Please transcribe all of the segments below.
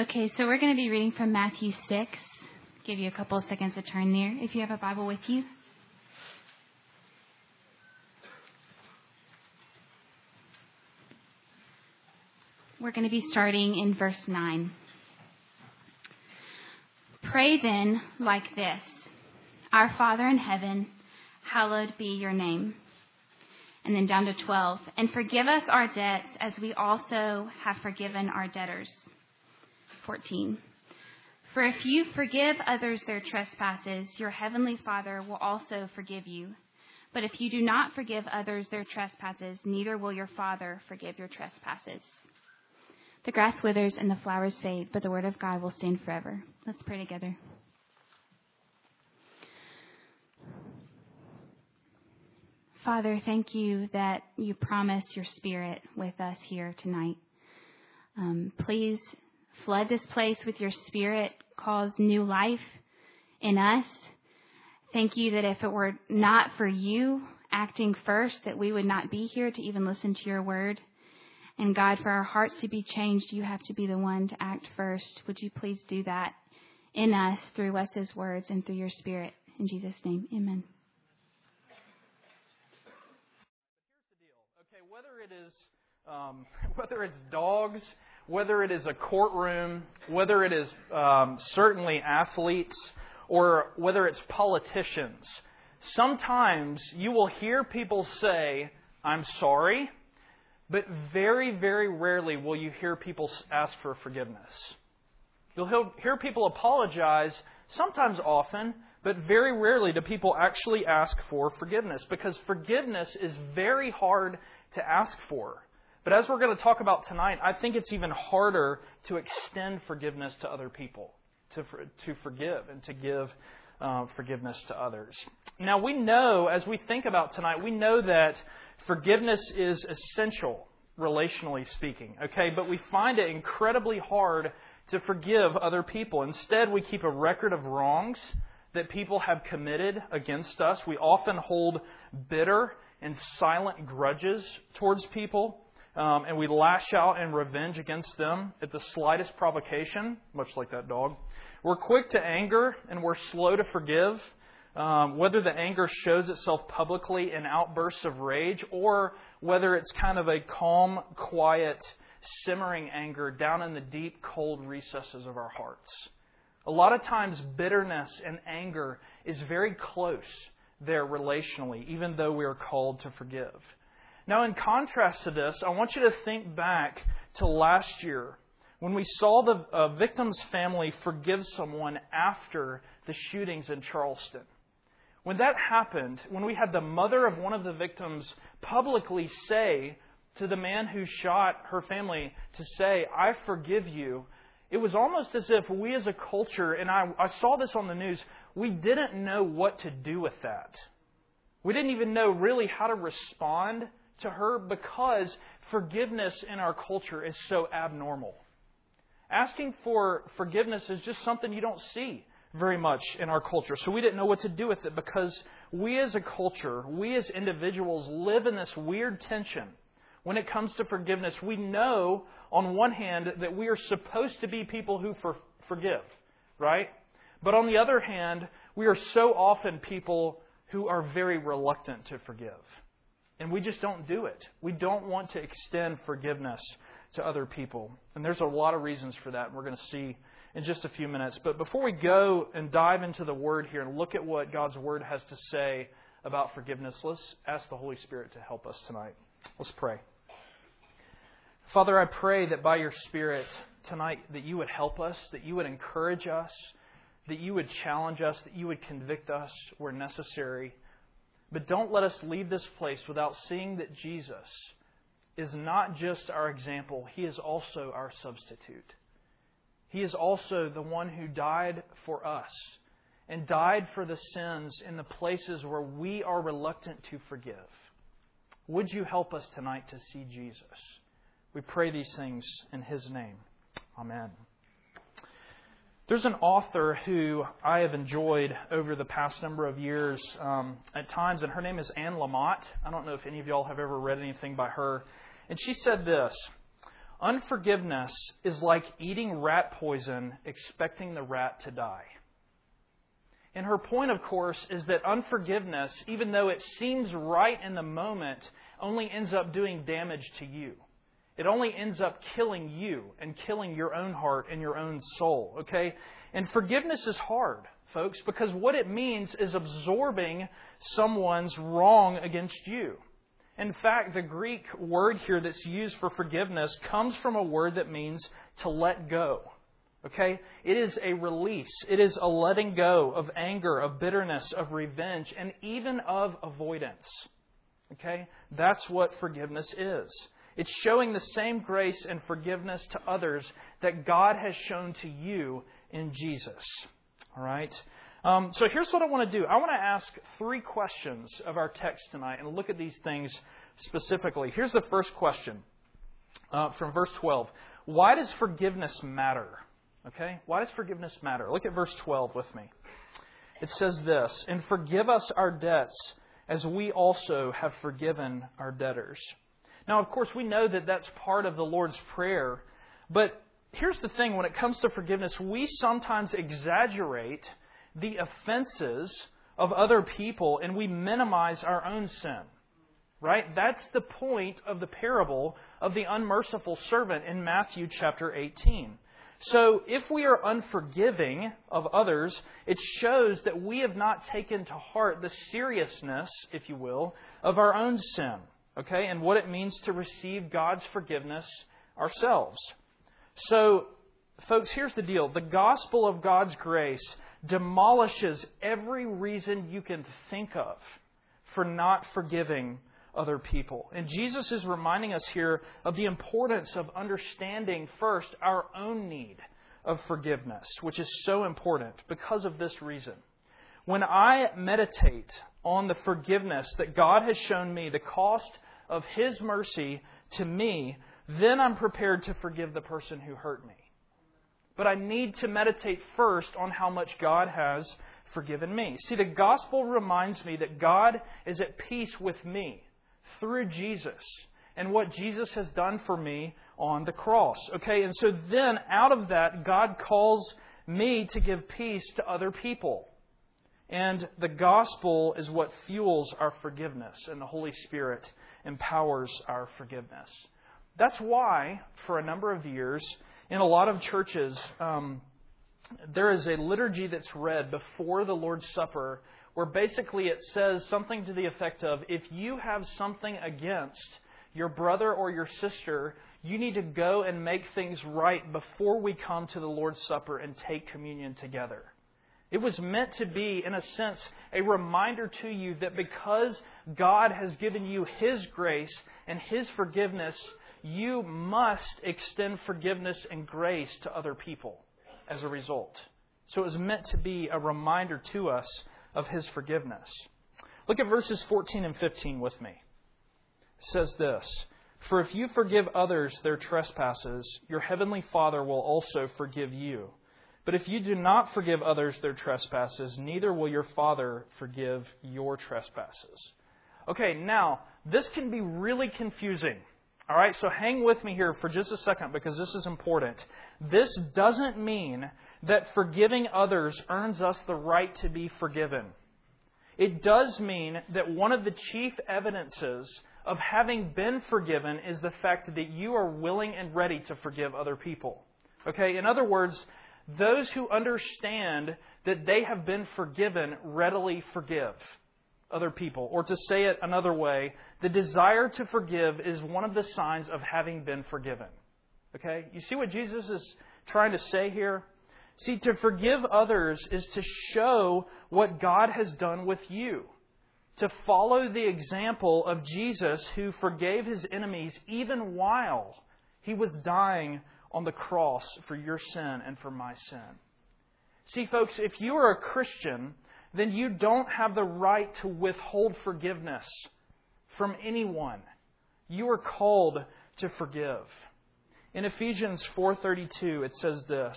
Okay, so we're going to be reading from Matthew 6. Give you a couple of seconds to turn there if you have a Bible with you. We're going to be starting in verse 9. Pray then like this: Our Father in heaven, hallowed be your name. And then down to 12. And forgive us our debts as we also have forgiven our debtors. 14. For if you forgive others their trespasses, your heavenly Father will also forgive you. But if you do not forgive others their trespasses, neither will your Father forgive your trespasses. The grass withers and the flowers fade, but the word of God will stand forever. Let's pray together. Father, thank you that you promise your Spirit with us here tonight. Please flood this place with your Spirit, cause new life in us. Thank you that if it were not for you acting first, that we would not be here to even listen to your word. And God, for our hearts to be changed, you have to be the one to act first. Would you please do that in us, through Wes's words and through your Spirit? In Jesus' name, amen. Okay, whether it's dogs, whether it is a courtroom, whether it is certainly athletes, or whether it's politicians, sometimes you will hear people say, "I'm sorry," but very, very rarely will you hear people ask for forgiveness. You'll hear people apologize, sometimes often, but very rarely do people actually ask for forgiveness, because forgiveness is very hard to ask for. But as we're going to talk about tonight, I think it's even harder to extend forgiveness to other people, to forgive and to give forgiveness to others. Now we know, as we think about tonight, we know that forgiveness is essential, relationally speaking, okay? But we find it incredibly hard to forgive other people. Instead, we keep a record of wrongs that people have committed against us. We often hold bitter and silent grudges towards people, and we lash out in revenge against them at the slightest provocation, much like that dog. We're quick to anger, and we're slow to forgive, whether the anger shows itself publicly in outbursts of rage, or whether it's kind of a calm, quiet, simmering anger down in the deep, cold recesses of our hearts. A lot of times, bitterness and anger is very close there relationally, even though we are called to forgive. Now, in contrast to this, I want you to think back to last year when we saw the victim's family forgive someone after the shootings in Charleston. When that happened, when we had the mother of one of the victims publicly say to the man who shot her family to say, "I forgive you," it was almost as if we as a culture, and I saw this on the news, we didn't know what to do with that. We didn't even know really how to respond to her, because forgiveness in our culture is so abnormal. Asking for forgiveness is just something you don't see very much in our culture. So we didn't know what to do with it, because we as a culture, we as individuals live in this weird tension. When it comes to forgiveness, we know on one hand that we are supposed to be people who forgive, right? But on the other hand, we are so often people who are very reluctant to forgive. And we just don't do it. We don't want to extend forgiveness to other people. And there's a lot of reasons for that, and we're going to see in just a few minutes. But before we go and dive into the Word here and look at what God's Word has to say about forgiveness, let's ask the Holy Spirit to help us tonight. Let's pray. Father, I pray that by your Spirit tonight that you would help us, that you would encourage us, that you would challenge us, that you would convict us where necessary. But don't let us leave this place without seeing that Jesus is not just our example, He is also our substitute. He is also the one who died for us and died for the sins in the places where we are reluctant to forgive. Would you help us tonight to see Jesus? We pray these things in His name. Amen. There's an author who I have enjoyed over the past number of years at times, and her name is Anne Lamott. I don't know if any of y'all have ever read anything by her. And she said this: Unforgiveness is like eating rat poison, expecting the rat to die. And her point, of course, is that unforgiveness, even though it seems right in the moment, only ends up doing damage to you. It only ends up killing you and killing your own heart and your own soul. Okay? And forgiveness is hard, folks, because what it means is absorbing someone's wrong against you. In fact, the Greek word here that's used for forgiveness comes from a word that means to let go. Okay? It is a release. It is a letting go of anger, of bitterness, of revenge, and even of avoidance. Okay? That's what forgiveness is. It's showing the same grace and forgiveness to others that God has shown to you in Jesus. All right? So here's what I want to do. I want to ask 3 questions of our text tonight and look at these things specifically. Here's the first question from verse 12. Why does forgiveness matter? Okay? Why does forgiveness matter? Look at verse 12 with me. It says this, "And forgive us our debts as we also have forgiven our debtors." Now, of course, we know that that's part of the Lord's Prayer. But here's the thing. When it comes to forgiveness, we sometimes exaggerate the offenses of other people and we minimize our own sin. Right? That's the point of the parable of the unmerciful servant in Matthew chapter 18. So if we are unforgiving of others, it shows that we have not taken to heart the seriousness, if you will, of our own sin. Okay? And what it means to receive God's forgiveness ourselves. So, folks, here's the deal. The gospel of God's grace demolishes every reason you can think of for not forgiving other people. And Jesus is reminding us here of the importance of understanding first our own need of forgiveness, which is so important because of this reason. When I meditate on the forgiveness that God has shown me, the cost of His mercy to me, then I'm prepared to forgive the person who hurt me. But I need to meditate first on how much God has forgiven me. See, the gospel reminds me that God is at peace with me through Jesus and what Jesus has done for me on the cross. Okay, and so then out of that, God calls me to give peace to other people. And the gospel is what fuels our forgiveness, and the Holy Spirit empowers our forgiveness. That's why, for a number of years, in a lot of churches, there is a liturgy that's read before the Lord's Supper where basically it says something to the effect of, if you have something against your brother or your sister, you need to go and make things right before we come to the Lord's Supper and take communion together. It was meant to be, in a sense, a reminder to you that because God has given you His grace and His forgiveness, you must extend forgiveness and grace to other people as a result. So it was meant to be a reminder to us of His forgiveness. Look at verses 14 and 15 with me. It says this, "For if you forgive others their trespasses, your heavenly Father will also forgive you. But if you do not forgive others their trespasses, neither will your Father forgive your trespasses." Okay, now, this can be really confusing. All right, so hang with me here for just a second because this is important. This doesn't mean that forgiving others earns us the right to be forgiven. It does mean that one of the chief evidences of having been forgiven is the fact that you are willing and ready to forgive other people. Okay, in other words, those who understand that they have been forgiven readily forgive other people. Or to say it another way, the desire to forgive is one of the signs of having been forgiven. Okay? You see what Jesus is trying to say here? See, to forgive others is to show what God has done with you. To follow the example of Jesus who forgave His enemies even while He was dying on the cross for your sin and for my sin. See, folks, if you are a Christian, then you don't have the right to withhold forgiveness from anyone. You are called to forgive. In Ephesians 4:32, it says this,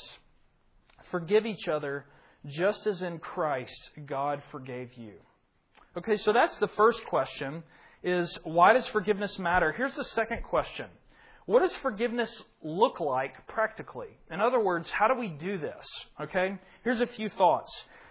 "Forgive each other just as in Christ God forgave you." Okay, so that's the first question, is why does forgiveness matter? Here's the second question. what does forgiveness look like practically? In other words, how do we do this? Okay, here's a few thoughts.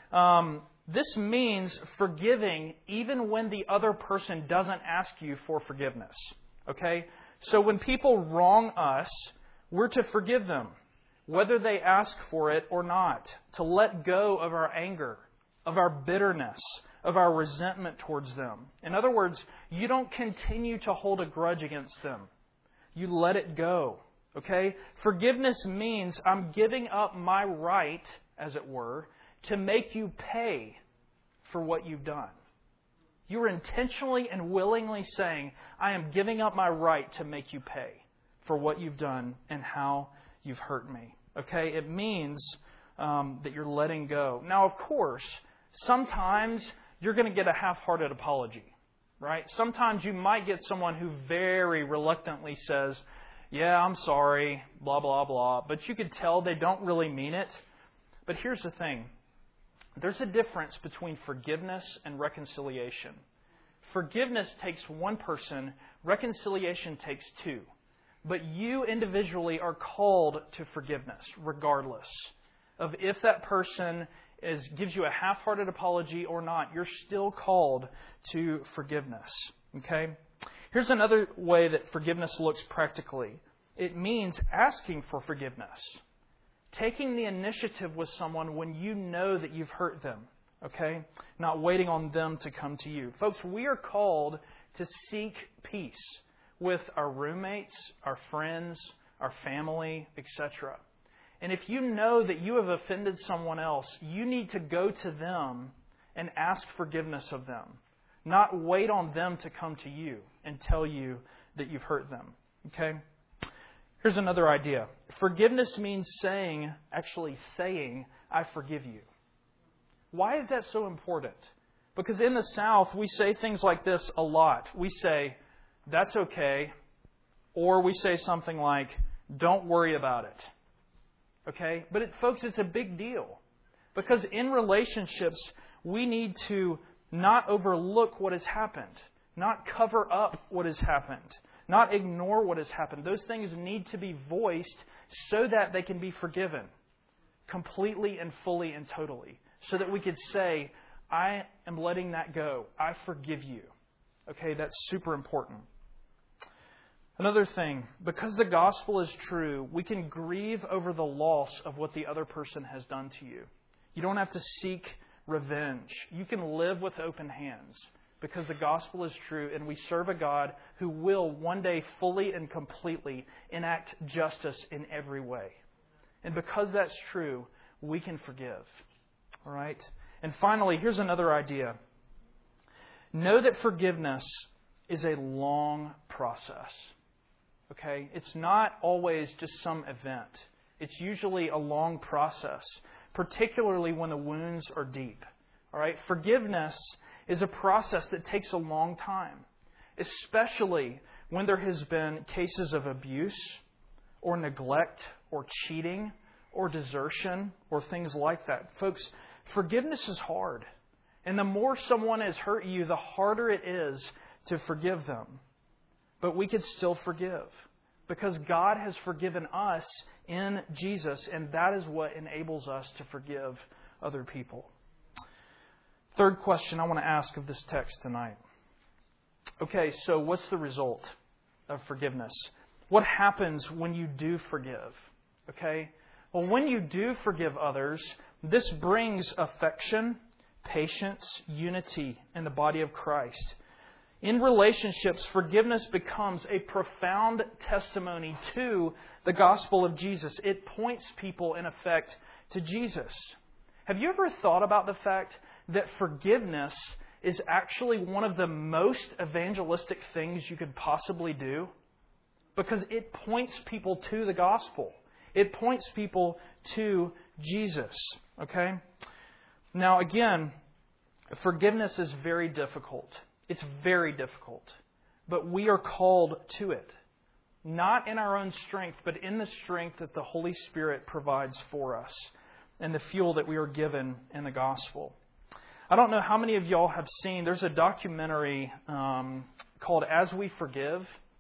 This means forgiving even when the other person doesn't ask you for forgiveness. Okay, so when people wrong us, we're to forgive them, whether they ask for it or not, to let go of our anger, of our bitterness, of our resentment towards them. In other words, you don't continue to hold a grudge against them. You let it go. Okay? Forgiveness means I'm giving up my right, as it were, to make you pay for what you've done. You are intentionally and willingly saying, I am giving up my right to make you pay for what you've done and how you've hurt me. Okay? It means that you're letting go. Now, of course, sometimes you're going to get a half-hearted apology, right? Sometimes you might get someone who very reluctantly says, yeah, I'm sorry, blah, blah, blah. But you could tell they don't really mean it. But here's the thing. There's a difference between forgiveness and reconciliation. Forgiveness takes one person. Reconciliation takes two. But you individually are called to forgiveness, regardless of if that person gives you a half-hearted apology or not. You're still called to forgiveness. Okay? Here's another way that forgiveness looks practically. It means asking for forgiveness. Taking the initiative with someone when you know that you've hurt them. Okay? Not waiting on them to come to you. Folks, we are called to seek peace with our roommates, our friends, our family, etc. And if you know that you have offended someone else, you need to go to them and ask forgiveness of them. Not wait on them to come to you and tell you that you've hurt them. Okay? Here's another idea. Forgiveness means saying, I forgive you. Why is that so important? Because in the South, we say things like this a lot. We say, that's okay. Or we say something like, don't worry about it. Okay? But folks, it's a big deal. Because in relationships, we need to not overlook what has happened. Not cover up what has happened. Not ignore what has happened. Those things need to be voiced so that they can be forgiven. Completely and fully and totally. So that we could say, I am letting that go. I forgive you. Okay? That's super important. Another thing, because the gospel is true, we can grieve over the loss of what the other person has done to you. You don't have to seek revenge. You can live with open hands because the gospel is true and we serve a God who will one day fully and completely enact justice in every way. And because that's true, we can forgive. All right? And finally, here's another idea. Know that forgiveness is a long process. Okay? It's not always just some event. It's usually a long process, particularly when the wounds are deep. All right? Forgiveness is a process that takes a long time, especially when there has been cases of abuse or neglect or cheating or desertion or things like that. Folks, forgiveness is hard. And the more someone has hurt you, the harder it is to forgive them. But we could still forgive because God has forgiven us in Jesus, and that is what enables us to forgive other people. Third question I want to ask of this text tonight. Okay, so what's the result of forgiveness? What happens when you do forgive? Okay? Well, when you do forgive others, this brings affection, patience, unity in the body of Christ. In relationships, forgiveness becomes a profound testimony to the gospel of Jesus. It points people, in effect, to Jesus. Have you ever thought about the fact that forgiveness is actually one of the most evangelistic things you could possibly do? Because it points people to the gospel. It points people to Jesus. Okay? Now, again, forgiveness is very difficult. It's very difficult. But we are called to it. Not in our own strength, but in the strength that the Holy Spirit provides for us and the fuel that we are given in the gospel. I don't know how many of y'all have seen, there's a documentary called As We Forgive.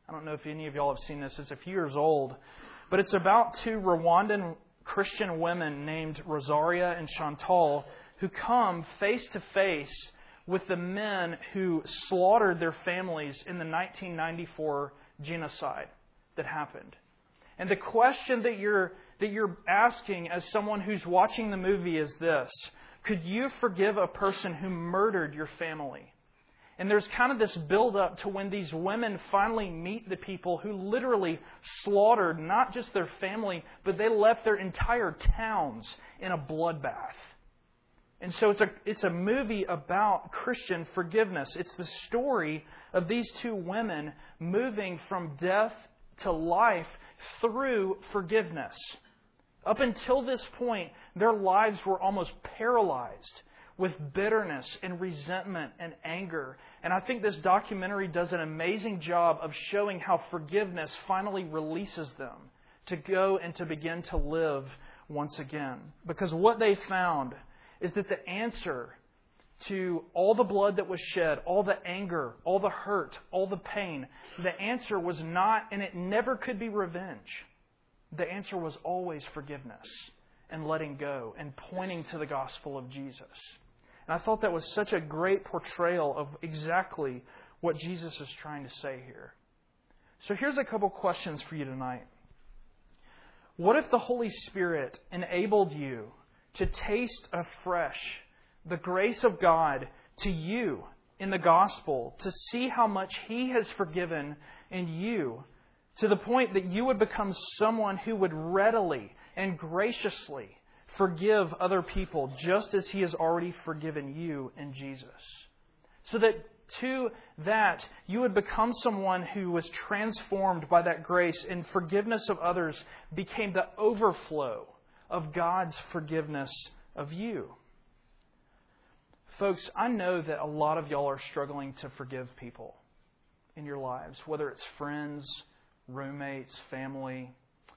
I don't know if any of y'all have seen this. It's a few years old. But it's about two Rwandan Christian women named Rosaria and Chantal who come face to face with the men who slaughtered their families in the 1994 genocide that happened. And the question that you're asking as someone who's watching the movie is this: could you forgive a person who murdered your family? And there's kind of this build-up to when these women finally meet the people who literally slaughtered not just their family, but they left their entire towns in a bloodbath. And so it's a movie about Christian forgiveness. It's the story of these two women moving from death to life through forgiveness. Up until this point, their lives were almost paralyzed with bitterness and resentment and anger. And I think this documentary does an amazing job of showing how forgiveness finally releases them to go and to begin to live once again. Because what they found is that the answer to all the blood that was shed, all the anger, all the hurt, all the pain, the answer was not, and it never could be revenge. The answer was always forgiveness and letting go and pointing to the gospel of Jesus. And I thought that was such a great portrayal of exactly what Jesus is trying to say here. So here's a couple questions for you tonight. What if the Holy Spirit enabled you to taste afresh the grace of God to you in the gospel, to see how much He has forgiven in you, to the point that you would become someone who would readily and graciously forgive other people just as He has already forgiven you in Jesus. So that to that, you would become someone who was transformed by that grace, and forgiveness of others became the overflow of God's forgiveness of you. Folks, I know that a lot of y'all are struggling to forgive people in your lives, whether it's friends, roommates, family,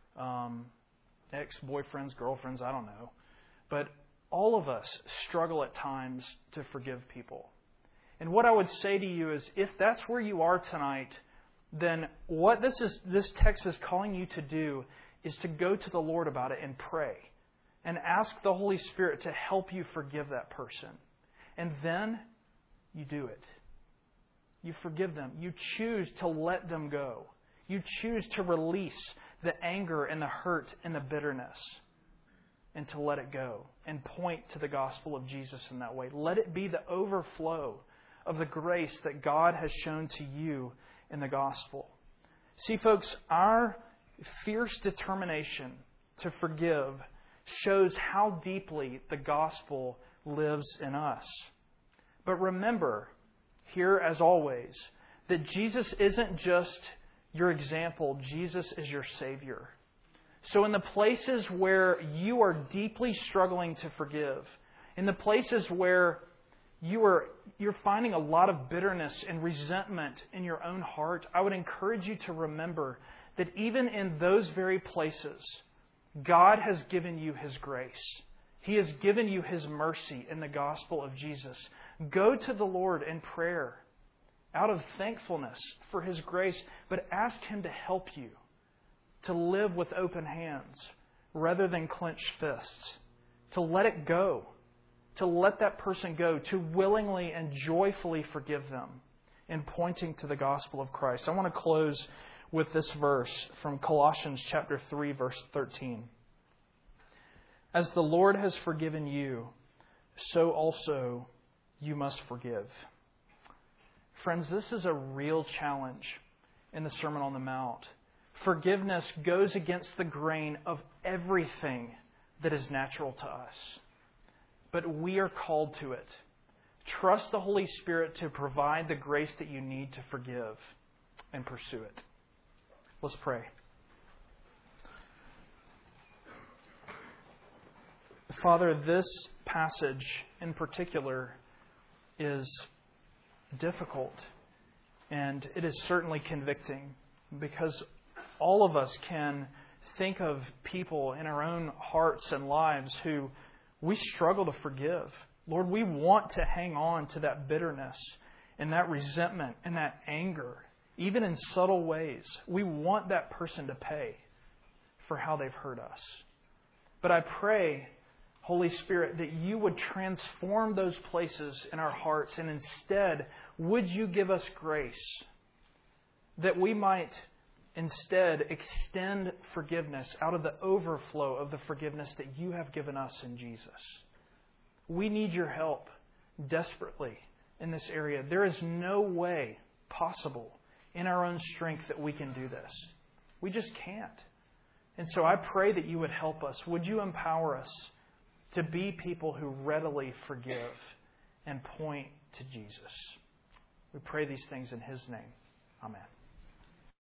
ex-boyfriends, girlfriends, I don't know. But all of us struggle at times to forgive people. And what I would say to you is, if that's where you are tonight, then what this text is calling you to do is to go to the Lord about it and pray. And ask the Holy Spirit to help you forgive that person. And then you do it. You forgive them. You choose to let them go. You choose to release the anger and the hurt and the bitterness and to let it go and point to the gospel of Jesus in that way. Let it be the overflow of the grace that God has shown to you in the gospel. See, folks, our fierce determination to forgive shows how deeply the gospel lives in us. But remember, here as always, that Jesus isn't just your example, Jesus is your Savior. So in the places where you are deeply struggling to forgive, in the places where you're finding a lot of bitterness and resentment in your own heart, I would encourage you to remember that even in those very places, God has given you His grace. He has given you His mercy in the gospel of Jesus. Go to the Lord in prayer out of thankfulness for His grace, but ask Him to help you to live with open hands rather than clenched fists, to let it go, to let that person go, to willingly and joyfully forgive them in pointing to the gospel of Christ. I want to close with this verse from Colossians chapter 3, verse 13. As the Lord has forgiven you, so also you must forgive. Friends, this is a real challenge in the Sermon on the Mount. Forgiveness goes against the grain of everything that is natural to us. But we are called to it. Trust the Holy Spirit to provide the grace that you need to forgive and pursue it. Let's pray. Father, this passage in particular is difficult, and it is certainly convicting, because all of us can think of people in our own hearts and lives who we struggle to forgive. Lord, we want to hang on to that bitterness and that resentment and that anger. even in subtle ways. We want that person to pay for how they've hurt us. But I pray, Holy Spirit, that you would transform those places in our hearts, and instead, would you give us grace that we might instead extend forgiveness out of the overflow of the forgiveness that you have given us in Jesus. We need your help desperately in this area. There is no way possible in our own strength that we can do this. We just can't. And so I pray that you would help us. Would you empower us to be people who readily forgive and point to Jesus? We pray these things in His name. Amen.